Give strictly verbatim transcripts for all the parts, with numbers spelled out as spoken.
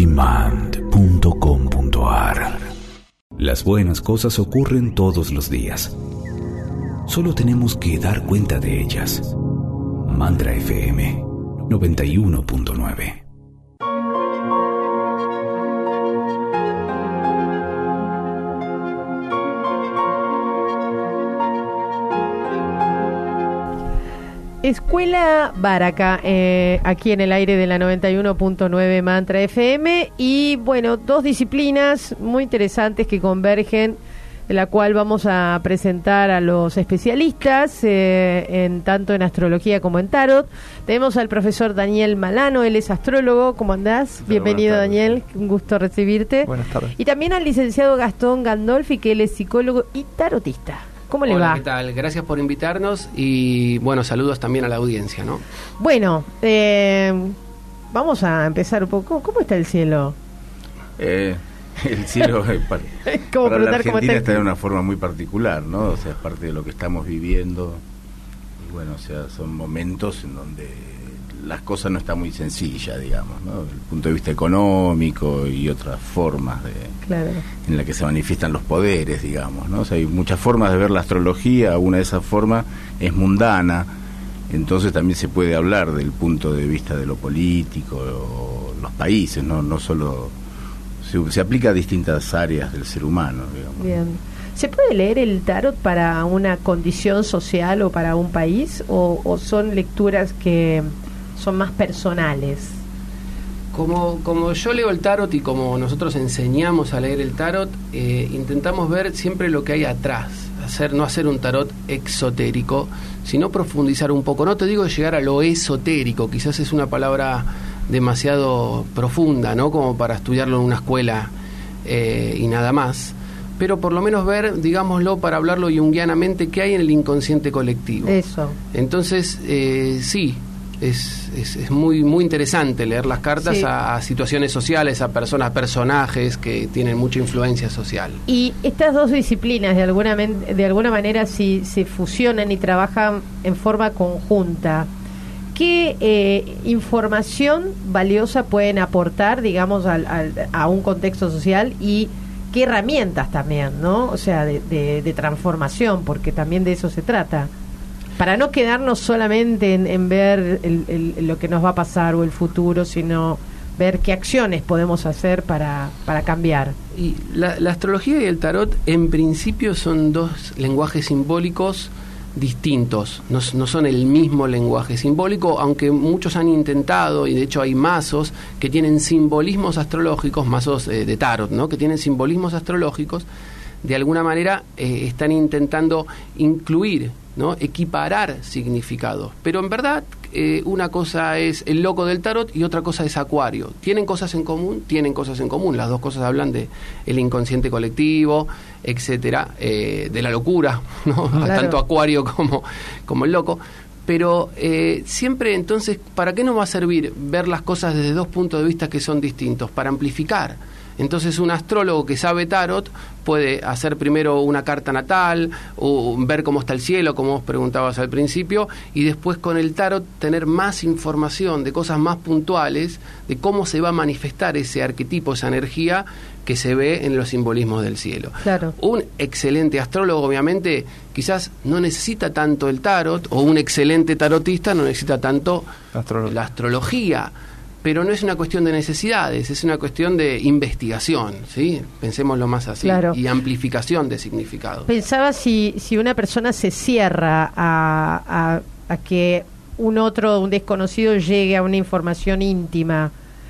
demand punto com punto a r. Las buenas cosas ocurren todos los días. Solo tenemos que dar cuenta de ellas. Mantra F M noventa y uno punto nueve. Escuela Baraca, eh, aquí en el aire de la noventa y uno punto nueve Mantra F M, y bueno, dos disciplinas muy interesantes que convergen, en la cual vamos a presentar a los especialistas, eh, en tanto en astrología como en tarot. Tenemos al profesor Daniel Malano, él es astrólogo. ¿Cómo andás? Hola, bienvenido, Daniel, un gusto recibirte. Buenas tardes. Y también al licenciado Gastón Gandolfi, que él es psicólogo y tarotista. ¿Cómo le Hola, va? ¿qué tal? Gracias por invitarnos y, bueno, saludos también a la audiencia, ¿no? Bueno, eh, vamos a empezar un poco. ¿Cómo está el cielo? Eh, el cielo eh, para, ¿Cómo para la preguntar cómo Argentina está? está de una forma muy particular, ¿no? O sea, es parte de lo que estamos viviendo. Y bueno, o sea, son momentos en donde las cosas no están muy sencillas, digamos, ¿no? Desde el punto de vista económico y otras formas de Claro. en la que se manifiestan los poderes, digamos, ¿no? O sea, hay muchas formas de ver la astrología. Una de esas formas es mundana, entonces también se puede hablar del punto de vista de lo político, o los países, no no solo se, se aplica a distintas áreas del ser humano, digamos. Bien. ¿Se puede leer el tarot para una condición social o para un país, o, o son lecturas que son más personales? Como, como yo leo el tarot y como nosotros enseñamos a leer el tarot, eh, intentamos ver siempre lo que hay atrás, hacer no hacer un tarot exotérico, sino profundizar un poco. No te digo llegar a lo esotérico, quizás es una palabra demasiado profunda, ¿no? Como para estudiarlo en una escuela eh, y nada más. Pero por lo menos ver, digámoslo, para hablarlo junguianamente, qué hay en el inconsciente colectivo. Eso. Entonces, eh, sí, es, es, es muy muy interesante leer las cartas, Sí. a, a situaciones sociales, a personas, personajes que tienen mucha influencia social. Y estas dos disciplinas, de alguna, men- de alguna manera, si se fusionan y trabajan en forma conjunta, ¿qué eh, información valiosa pueden aportar, digamos, al, al, a un contexto social, y qué herramientas también, ¿no? O sea, de, de, de transformación, porque también de eso se trata. Para no quedarnos solamente en, en ver el, el, lo que nos va a pasar o el futuro, sino ver qué acciones podemos hacer para, para cambiar. Y la, la astrología y el tarot, en principio, son dos lenguajes simbólicos distintos, no, no son el mismo lenguaje simbólico, aunque muchos han intentado, y de hecho hay mazos que tienen simbolismos astrológicos, mazos eh, de tarot, ¿no? Que tienen simbolismos astrológicos. De alguna manera eh, están intentando incluir, ¿no? Equiparar significados, pero en verdad eh, una cosa es el loco del tarot y otra cosa es Acuario. ¿Tienen cosas en común? Tienen cosas en común. Las dos cosas hablan de el inconsciente colectivo, etcétera, eh, de la locura, ¿no? Claro. Tanto Acuario como, como el loco. Pero eh, siempre, entonces, ¿para qué nos va a servir ver las cosas desde dos puntos de vista que son distintos? Para amplificar. Entonces, un astrólogo que sabe tarot puede hacer primero una carta natal, o ver cómo está el cielo, como vos preguntabas al principio, y después con el tarot tener más información de cosas más puntuales, de cómo se va a manifestar ese arquetipo, esa energía que se ve en los simbolismos del cielo. Claro. Un excelente astrólogo, obviamente, quizás no necesita tanto el tarot, o un excelente tarotista no necesita tanto Astrología. la astrología. Pero no es una cuestión de necesidades, es una cuestión de investigación, ¿sí? Pensémoslo más así. Claro. Y amplificación de significado. Pensaba si, si una persona se cierra a, a, a que un otro, un desconocido, llegue a una información íntima,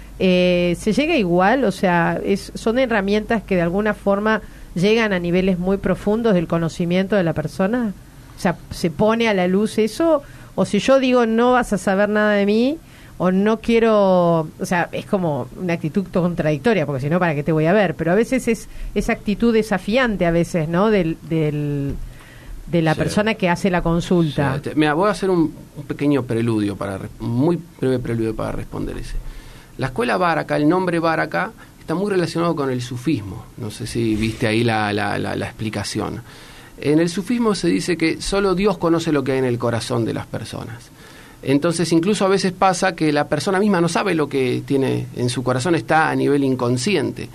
eh, ¿se llega igual? O sea, es, ¿son herramientas que de alguna forma llegan a niveles muy profundos del conocimiento de la persona? O sea, ¿se pone a la luz eso? O si yo digo, no vas a saber nada de mí, o no quiero, o sea, es como una actitud contradictoria, porque si no, ¿para qué te voy a ver? Pero a veces es esa actitud desafiante, a veces, ¿no? Del, del de la Sí. persona que hace la consulta. O sea, te- mira, voy a hacer un, un pequeño preludio, para re- un muy breve preludio para responder ese. La escuela Baraca, el nombre Baraca, está muy relacionado con el sufismo. No sé si viste ahí la, la, la, la explicación. En el sufismo se dice que solo Dios conoce lo que hay en el corazón de las personas. Entonces incluso a veces pasa que la persona misma no sabe lo que tiene en su corazón, está a nivel inconsciente.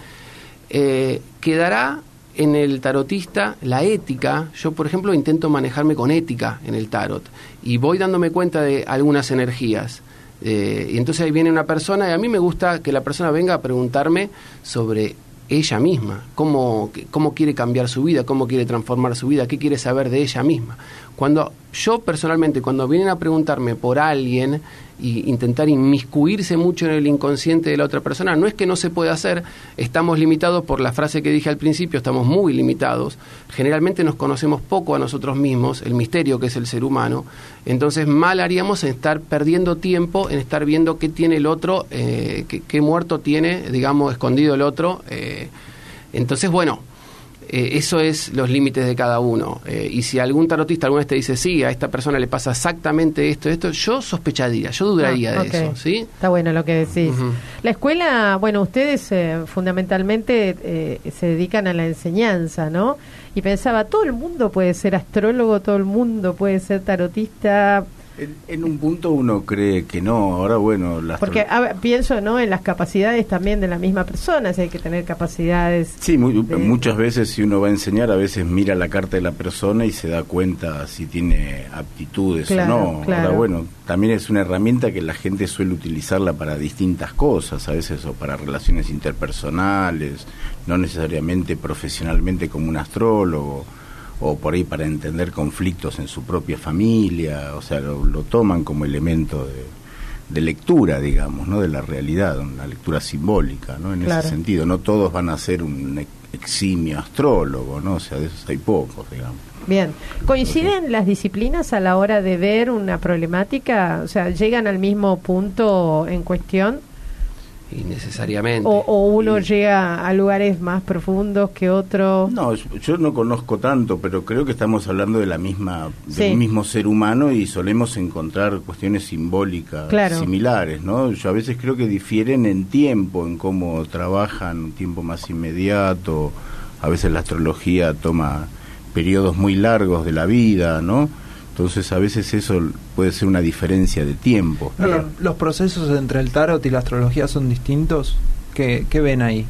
Eh, quedará en el tarotista la ética. Yo, por ejemplo, intento manejarme con ética en el tarot y voy dándome cuenta de algunas energías. Eh, y entonces ahí viene una persona y a mí me gusta que la persona venga a preguntarme sobre ella misma, cómo, cómo quiere cambiar su vida, cómo quiere transformar su vida, qué quiere saber de ella misma. Cuando yo personalmente, cuando vienen a preguntarme por alguien y intentar inmiscuirse mucho en el inconsciente de la otra persona, no es que no se pueda hacer, estamos limitados por la frase que dije al principio, estamos muy limitados, generalmente nos conocemos poco a nosotros mismos, el misterio que es el ser humano, entonces mal haríamos en estar perdiendo tiempo, en estar viendo qué tiene el otro, eh, qué, qué muerto tiene, digamos, escondido el otro, eh, entonces bueno, Eh, eso es los límites de cada uno. Eh, y si algún tarotista alguna vez te dice, sí, a esta persona le pasa exactamente esto, esto, yo sospecharía, yo dudaría ah, okay. de eso, ¿sí? Está bueno lo que decís. Uh-huh. La escuela, bueno, ustedes eh, fundamentalmente eh, se dedican a la enseñanza, ¿no? Y pensaba, todo el mundo puede ser astrólogo, todo el mundo puede ser tarotista. En, en un punto uno cree que no, ahora bueno... Las Porque a ver, pienso no en las capacidades también de la misma persona, si hay que tener capacidades... Sí, muy, de... muchas veces si uno va a enseñar, a veces mira la carta de la persona y se da cuenta si tiene aptitudes claro, o no. Claro. Ahora bueno, también es una herramienta que la gente suele utilizarla para distintas cosas, a veces o para relaciones interpersonales, no necesariamente profesionalmente como un astrólogo, o por ahí para entender conflictos en su propia familia, o sea, lo, lo toman como elemento de, de lectura, digamos, ¿no? De la realidad, una lectura simbólica, ¿no? En claro. ese sentido, no todos van a ser un eximio astrólogo, ¿no? O sea, de esos hay pocos, digamos. Bien, ¿coinciden okay. las disciplinas a la hora de ver una problemática? O sea, ¿llegan al mismo punto en cuestión? Innecesariamente. O, o uno y... llega a lugares más profundos que otro. No, yo no conozco tanto, pero creo que estamos hablando de la misma, sí. del mismo ser humano y solemos encontrar cuestiones simbólicas claro. similares, ¿no? Yo a veces creo que difieren en tiempo, en cómo trabajan, un tiempo más inmediato. A veces la astrología toma periodos muy largos de la vida, ¿no? Entonces a veces eso puede ser una diferencia de tiempo. ¿Los, los procesos entre el tarot y la astrología son distintos? ¿Qué, qué ven ahí?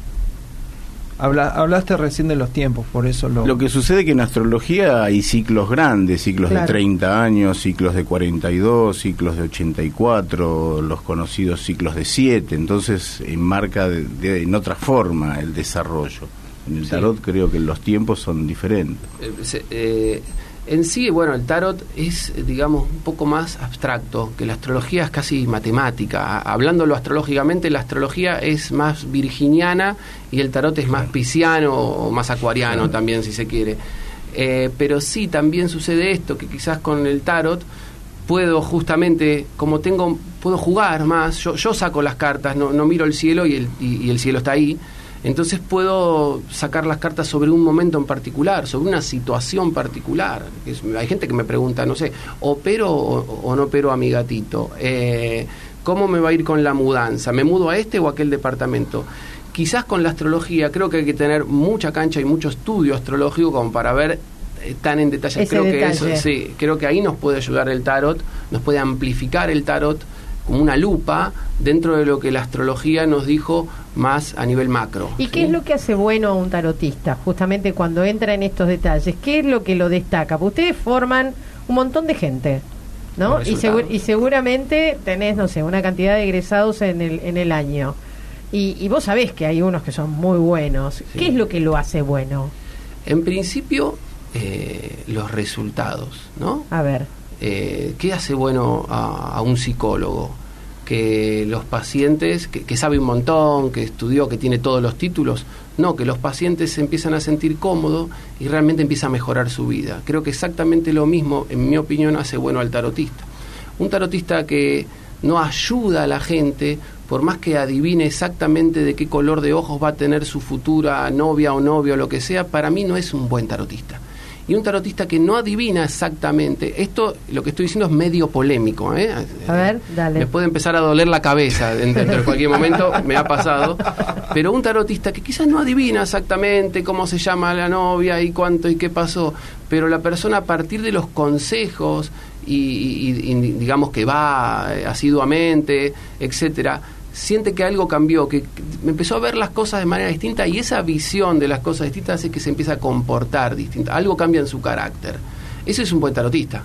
Habla, hablaste recién de los tiempos, por eso lo... Lo que sucede es que en astrología hay ciclos grandes, ciclos claro. de treinta años, ciclos de cuarenta y dos, ciclos de ochenta y cuatro, los conocidos ciclos de siete, entonces enmarca de, de, en otra forma el desarrollo. En el tarot sí. creo que los tiempos son diferentes. Eh, se, eh... En sí, bueno, el tarot es, digamos, un poco más abstracto, que la astrología es casi matemática. Hablándolo astrológicamente, la astrología es más virginiana y el tarot es más pisciano o más acuariano sí. también, si se quiere. Eh, pero sí, también sucede esto, que quizás con el tarot puedo justamente, como tengo, puedo jugar más, yo, yo saco las cartas, no, no miro el cielo y el, y, y el cielo está ahí. Entonces puedo sacar las cartas sobre un momento en particular, sobre una situación particular. Es, hay gente que me pregunta, no sé, ¿opero o, o no opero a mi gatito? Eh, ¿Cómo me va a ir con la mudanza? ¿Me mudo a este o a aquel departamento? Quizás con la astrología creo que hay que tener mucha cancha y mucho estudio astrológico como para ver eh, tan en detalle. Ese creo detalle. que eso, sí, creo que ahí nos puede ayudar el tarot, nos puede amplificar el tarot como una lupa dentro de lo que la astrología nos dijo más a nivel macro. ¿Y ¿sí? qué es lo que hace bueno a un tarotista? Justamente cuando entra en estos detalles, ¿qué es lo que lo destaca? Porque ustedes forman un montón de gente, ¿no? Y, segur- y seguramente tenés, no sé, una cantidad de egresados en el, en el año. Y, y vos sabés que hay unos que son muy buenos. Sí. ¿Qué es lo que lo hace bueno? En principio, eh, los resultados, ¿no? A ver. Eh, ¿Qué hace bueno a, a un psicólogo? Que los pacientes, que, que sabe un montón, que estudió, que tiene todos los títulos, no, que los pacientes se empiezan a sentir cómodos y realmente empieza a mejorar su vida. Creo que exactamente lo mismo, en mi opinión, hace bueno al tarotista. Un tarotista que no ayuda a la gente, por más que adivine exactamente de qué color de ojos va a tener su futura novia o novio o lo que sea, para mí no es un buen tarotista. y un tarotista que no adivina exactamente. Esto, lo que estoy diciendo es medio polémico, ¿eh? A ver, dale. Me puede empezar a doler la cabeza dentro de cualquier momento, me ha pasado. Pero un tarotista que quizás no adivina exactamente cómo se llama la novia y cuánto y qué pasó, pero la persona a partir de los consejos y, y, y digamos que va asiduamente, etcétera, siente que algo cambió, que, que empezó a ver las cosas de manera distinta, y esa visión de las cosas distintas hace que se empieza a comportar distinta, algo cambia en su carácter. Ese es un buen tarotista,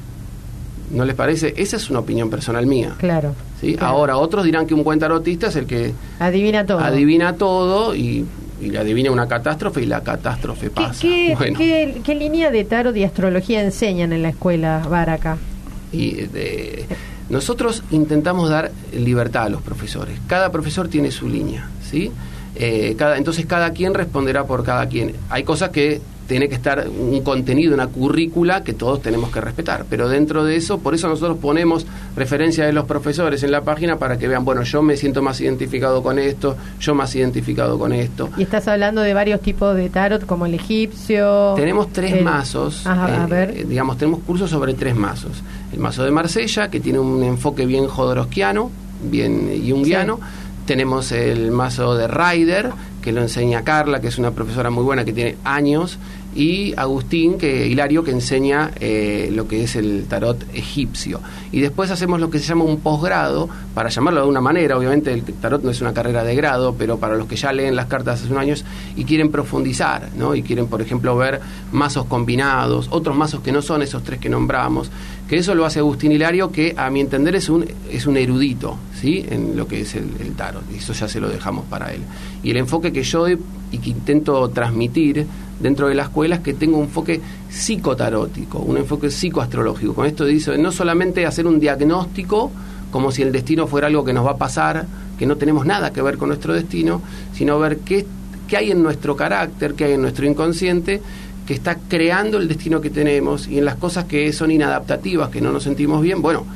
¿no les parece? Esa es una opinión personal mía. Claro, ¿sí? claro. Ahora otros dirán que un buen tarotista es el que adivina todo, adivina todo y, y le adivina una catástrofe y la catástrofe pasa. ¿Qué, qué, bueno. qué, qué línea de tarot y astrología enseñan en la escuela Baraka? Y de, nosotros intentamos dar libertad a los profesores. Cada profesor tiene su línea, ¿sí? Eh, cada, entonces cada quien responderá por cada quien. Hay cosas que tiene que estar un contenido, una currícula que todos tenemos que respetar, pero dentro de eso, por eso nosotros ponemos referencia de los profesores en la página para que vean, bueno, yo me siento más identificado con esto, yo más identificado con esto. Y estás hablando de varios tipos de tarot, como el egipcio. Tenemos tres el... mazos, Ajá, eh, a ver. eh, digamos, tenemos cursos sobre tres mazos. El mazo de Marsella, que tiene un enfoque bien jodorowskiano, bien junguiano. Sí. Tenemos el mazo de Rider, que lo enseña Carla, que es una profesora muy buena que tiene años, y Agustín, que Hilario, que enseña eh, lo que es el tarot egipcio. Y después hacemos lo que se llama un posgrado, para llamarlo de una manera. Obviamente el tarot no es una carrera de grado, pero para los que ya leen las cartas hace unos años y quieren profundizar, ¿no? Y quieren, por ejemplo, ver mazos combinados, otros mazos que no son esos tres que nombramos, que eso lo hace Agustín Hilario, que a mi entender es un es un erudito, ¿sí? En lo que es el, el tarot, y eso ya se lo dejamos para él. Y el enfoque que yo doy y que intento transmitir dentro de la escuela es que tengo un enfoque psicotarótico, un enfoque psicoastrológico. Con esto dice, no solamente hacer un diagnóstico como si el destino fuera algo que nos va a pasar, que no tenemos nada que ver con nuestro destino, sino ver qué, qué hay en nuestro carácter, qué hay en nuestro inconsciente, que está creando el destino que tenemos, y en las cosas que son inadaptativas, que no nos sentimos bien, bueno,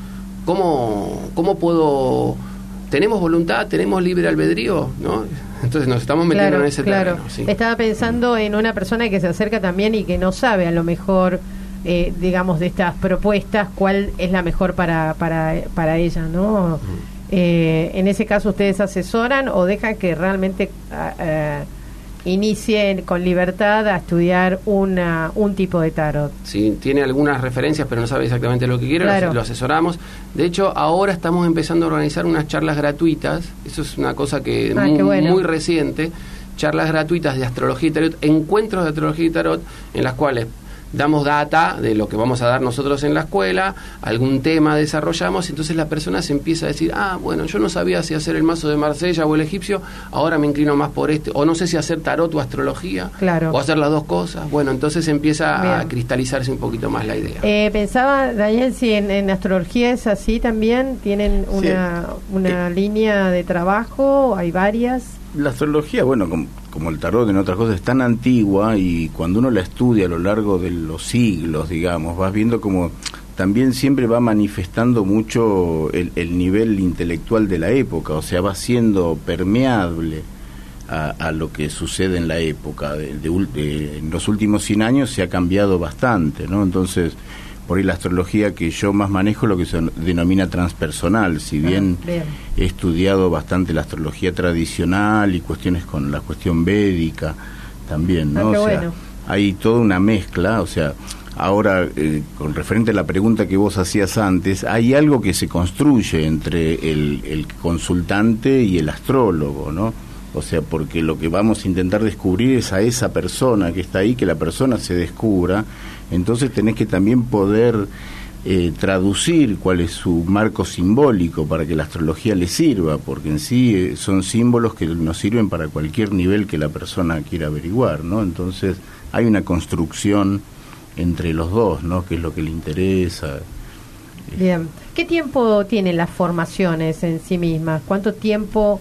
¿cómo, cómo puedo...? ¿Tenemos voluntad? ¿Tenemos libre albedrío? ¿No? Entonces nos estamos metiendo claro, en ese claro. terreno. Sí. Estaba pensando en una persona que se acerca también y que no sabe a lo mejor, eh, digamos, de estas propuestas, cuál es la mejor para, para, para ella, ¿no? Uh-huh. Eh, en ese caso, ¿ustedes asesoran o dejan que realmente uh, inicien con libertad a estudiar una, un tipo de tarot? Sí, tiene algunas referencias, pero no sabe exactamente lo que quiere, claro. lo, lo asesoramos. De hecho, ahora estamos empezando a organizar unas charlas gratuitas, eso es una cosa que ah, muy, bueno. muy reciente, charlas gratuitas de astrología y tarot, encuentros de astrología y tarot, en las cuales damos data de lo que vamos a dar nosotros en la escuela, algún tema desarrollamos, y entonces la persona se empieza a decir, ah, bueno, yo no sabía si hacer el mazo de Marsella o el egipcio, ahora me inclino más por este, o no sé si hacer tarot o astrología, claro. o hacer las dos cosas. Bueno, entonces empieza Bien. a cristalizarse un poquito más la idea. Eh, pensaba, Daniel, si en, en astrología es así también, ¿tienen una, sí. una eh. línea de trabajo? ¿Hay varias? La astrología, bueno, como, como el tarot en otras cosas, es tan antigua, y cuando uno la estudia a lo largo de los siglos, digamos, vas viendo como también siempre va manifestando mucho el, el nivel intelectual de la época, o sea, va siendo permeable a, a lo que sucede en la época. De, de, de, en los últimos cien años se ha cambiado bastante, ¿no? Entonces, por ahí la astrología que yo más manejo es lo que se denomina transpersonal, si bien, ah, bien he estudiado bastante la astrología tradicional y cuestiones con la cuestión védica también, ¿no? Ah, o sea, bueno. hay toda una mezcla, o sea, ahora eh, con referente a la pregunta que vos hacías antes, hay algo que se construye entre el, el consultante y el astrólogo, ¿no? O sea, porque lo que vamos a intentar descubrir es a esa persona que está ahí, que la persona se descubra. Entonces tenés que también poder eh, traducir cuál es su marco simbólico para que la astrología le sirva, porque en sí eh, son símbolos que nos sirven para cualquier nivel que la persona quiera averiguar, ¿no? Entonces hay una construcción entre los dos, ¿no? Que es lo que le interesa. Bien. ¿Qué tiempo tienen las formaciones en sí mismas? ¿Cuánto tiempo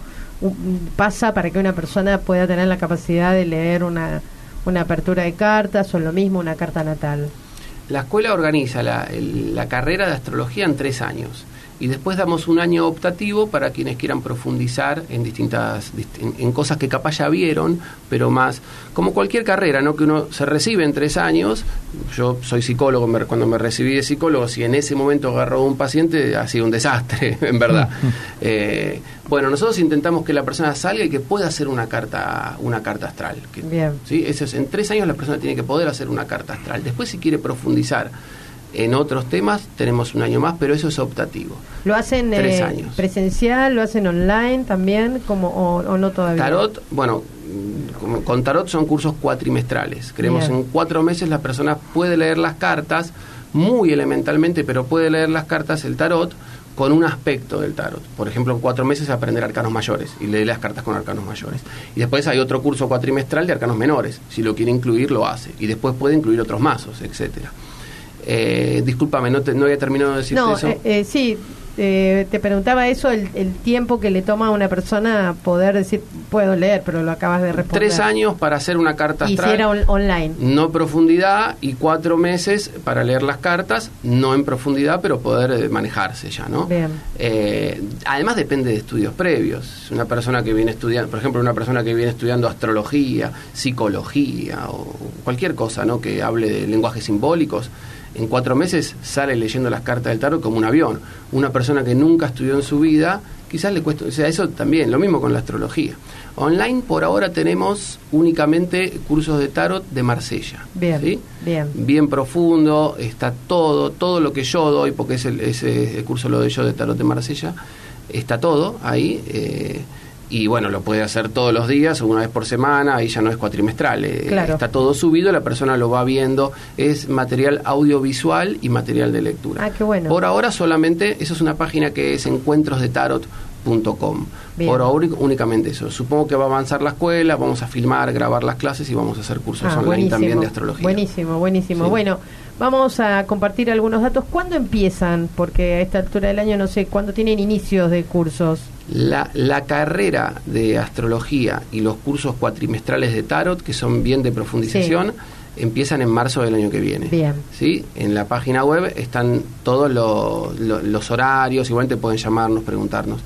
pasa para que una persona pueda tener la capacidad de leer una, una apertura de cartas, o lo mismo una carta natal? La escuela organiza la, el, la carrera de astrología en tres años. y después damos un año optativo para quienes quieran profundizar en distintas en, en cosas que capaz ya vieron, pero más como cualquier carrera, ¿no? Que uno se recibe en tres años. Yo soy psicólogo, me, cuando me recibí de psicólogo, si en ese momento agarró a un paciente, ha sido un desastre, en verdad. eh, bueno, nosotros intentamos que la persona salga y que pueda hacer una carta una carta astral. Que, Bien. ¿sí? Eso es, en tres años la persona tiene que poder hacer una carta astral. Después, si quiere profundizar en otros temas, tenemos un año más, pero eso es optativo. ¿Lo hacen Tres eh, años. presencial, lo hacen online también, como o, o no todavía? Tarot, bueno, con, con Tarot son cursos cuatrimestrales. Creemos Bien. en cuatro meses la persona puede leer las cartas, muy elementalmente, pero puede leer las cartas, el Tarot, con un aspecto del Tarot. Por ejemplo, en cuatro meses aprender arcanos mayores y leer las cartas con arcanos mayores. Y después hay otro curso cuatrimestral de arcanos menores. Si lo quiere incluir, lo hace. Y después puede incluir otros mazos, etcétera. Eh, discúlpame, no, te, no había terminado de decirte no, eso. Eh, eh, sí, eh, te preguntaba eso, el, el tiempo que le toma a una persona poder decir, puedo leer, pero lo acabas de responder. Tres años para hacer una carta astral. Y si era on- online. No profundidad, y cuatro meses para leer las cartas, no en profundidad, pero poder eh, manejarse ya, ¿no? Bien. Eh, además depende de estudios previos. Una persona que viene estudiando, por ejemplo, una persona que viene estudiando astrología, psicología o cualquier cosa, ¿no? Que hable de lenguajes simbólicos, en cuatro meses sale leyendo las cartas del tarot como un avión. Una persona que nunca estudió en su vida, quizás le cuesta, o sea, eso también, lo mismo con la astrología. Online por ahora tenemos únicamente cursos de tarot de Marsella. Bien, ¿sí? bien. Bien profundo, está todo, todo lo que yo doy, porque es el, ese el curso lo doy yo de tarot de Marsella, está todo ahí. Eh, y bueno, lo puede hacer todos los días o una vez por semana, ahí ya no es cuatrimestral, eh, Claro. está todo subido, la persona lo va viendo, es material audiovisual y material de lectura. Ah, qué bueno. Por ahora solamente, eso es una página que es encuentros de tarot punto com. Bien. Por ahora únicamente eso. Supongo que va a avanzar la escuela, vamos a filmar, grabar las clases y vamos a hacer cursos Ah, online buenísimo, también de astrología. Buenísimo, buenísimo. Sí. Bueno, vamos a compartir algunos datos. ¿Cuándo empiezan? Porque a esta altura del año no sé, ¿cuándo tienen inicios de cursos? La, la carrera de astrología y los cursos cuatrimestrales de tarot, que son bien de profundización, sí, empiezan en marzo del año que viene. Bien. ¿Sí? En la página web están todos lo, lo, los horarios, igual te pueden llamarnos, preguntarnos.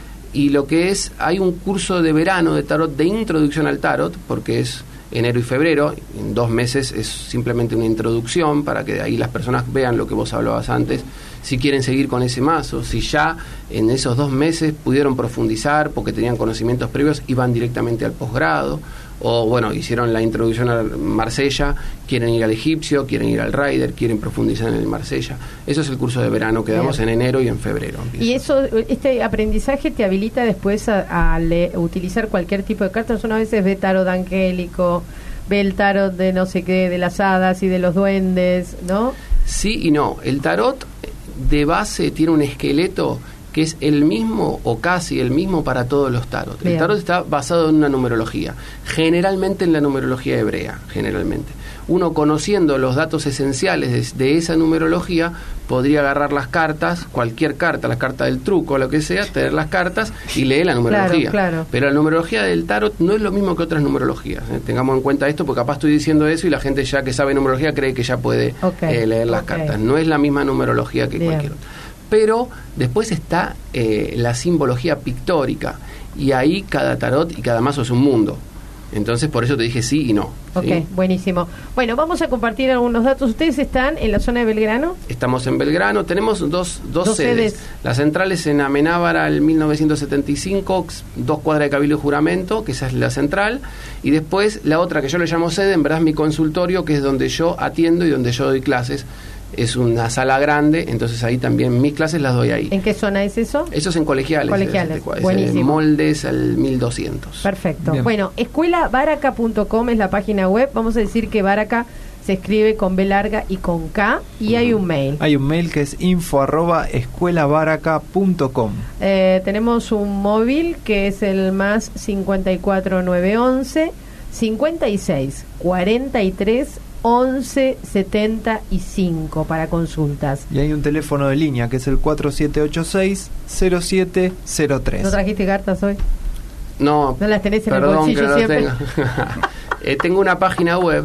Y lo que es, hay un curso de verano de tarot, de introducción al tarot, porque es enero y febrero, en dos meses es simplemente una introducción para que ahí las personas vean lo que vos hablabas antes, si quieren seguir con ese mazo, si ya en esos dos meses pudieron profundizar porque tenían conocimientos previos y van directamente al posgrado, o bueno, hicieron la introducción a Marsella, quieren ir al egipcio, quieren ir al Rider, quieren profundizar en el Marsella. Eso es el curso de verano que damos en enero y en febrero. Empieza. Y eso, este aprendizaje te habilita después a, a le, utilizar cualquier tipo de cartas. Una vez ve tarot angélico, ve el tarot de no sé qué, de las hadas y de los duendes, ¿no? Sí y no. El tarot de base tiene un esqueleto que es el mismo o casi el mismo para todos los tarot. Bien. El tarot está basado en una numerología, generalmente en la numerología hebrea, generalmente. Uno, conociendo los datos esenciales de, de esa numerología, podría agarrar las cartas, cualquier carta, la carta del truco, lo que sea, tener las cartas y leer la numerología. Claro, claro. Pero la numerología del tarot no es lo mismo que otras numerologías. ¿eh? Tengamos en cuenta esto, porque capaz estoy diciendo eso y la gente ya que sabe numerología cree que ya puede Okay, eh, leer las okay. cartas. No es la misma numerología que Bien. cualquier otra. Pero después está eh, la simbología pictórica, y ahí cada tarot y cada mazo es un mundo. Entonces por eso te dije sí y no. Ok, ¿sí? buenísimo. Bueno, vamos a compartir algunos datos. ¿Ustedes están en la zona de Belgrano? Estamos en Belgrano, tenemos dos, dos, Dos sedes. sedes. La central es en Amenábar al mil novecientos setenta y cinco, dos cuadras de Cabildo y Juramento, que esa es la central, y después la otra que yo le llamo sede, en verdad es mi consultorio, que es donde yo atiendo y donde yo doy clases. Es una sala grande, entonces ahí también mis clases las doy ahí. ¿En qué zona es eso? Eso es en Colegiales. Colegiales, es, es, buenísimo. en Moldes al mil doscientos. Perfecto. Bien. Bueno, escuela baraca punto com es la página web. Vamos a decir que Baraca se escribe con B larga y con K, y hay un mail. Hay un mail que es info arroba escuela baraca punto com. Eh, tenemos un móvil que es el más cincuenta y cuatro nueve once cincuenta y seis cuarenta y tres once setenta y cinco para consultas. Y hay un teléfono de línea que es el cuatro siete ocho seis cero siete cero tres. ¿No trajiste cartas hoy? No, ¿No las tenés en el perdón bolsillo que no siempre? Tengo. eh, tengo una página web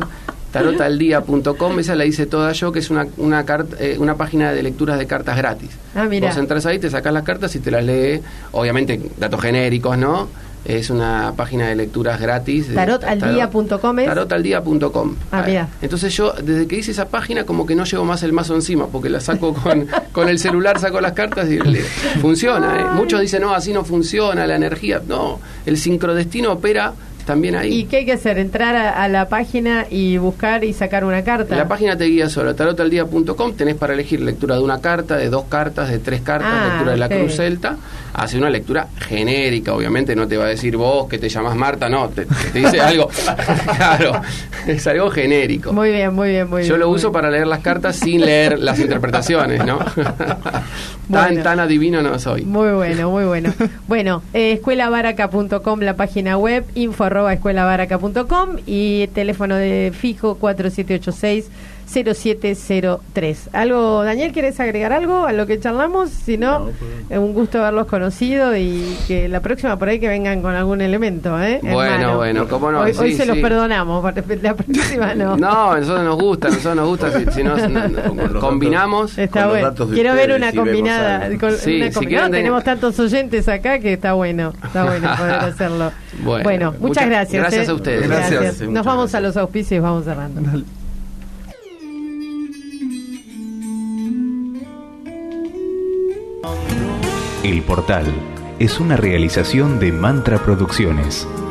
tarot al día punto com, esa la hice toda yo, que es una una, carta, eh, una página de lecturas de cartas gratis. Ah, mira. Vos entras ahí, te sacás las cartas y te las lee, obviamente datos genéricos, ¿no? Es una página de lecturas gratis. tarot al día punto com es. tarot al día punto com. Ah, mira. Entonces yo, desde que hice esa página, como que no llevo más el mazo encima, porque la saco con, con el celular, saco las cartas y le, funciona. ¿eh? Muchos dicen, no, así no funciona la energía. No, el sincrodestino opera también ahí. ¿Y qué hay que hacer? ¿Entrar a, a la página y buscar y sacar una carta? La página te guía solo, tarot al día punto com, tenés para elegir lectura de una carta, de dos cartas, de tres cartas, Ah, lectura de la ok. cruz celta. Hace una lectura genérica, obviamente, no te va a decir vos que te llamás Marta, no, te, te dice algo, claro, es algo genérico. Muy bien, muy bien, muy bien. Yo lo muy uso bien. para leer las cartas sin leer las interpretaciones, ¿no? Bueno. tan, tan adivino no soy. Muy bueno, muy bueno. Bueno, eh, escuela baraca punto com, la página web, info arroba escuela baraca punto com y teléfono de fijo cuatro siete ocho seis cero siete cero tres. ¿Algo, Daniel, quieres agregar algo a lo que charlamos? Si no, No, pues. eh, un gusto haberlos conocido y que la próxima por ahí que vengan con algún elemento, ¿eh? En Bueno, mano. bueno, cómo no. Hoy, hoy sí, se los sí. perdonamos, la próxima no. No, a nosotros nos gusta, a nosotros nos gusta si, si nos, no- no- Con los combinamos. Está Con los bueno. datos de Quiero ver ustedes, una si vemos combinada. algo. Con, Sí, una si combi- quieren no, de- tenemos tantos oyentes acá que está bueno. Está bueno poder hacerlo. Bueno, Bueno, muchas, muchas gracias. gracias ¿eh? a ustedes. Gracias. Nos Muchas vamos a gracias. los auspicios y vamos cerrando. El Portal es una realización de Mantra Producciones.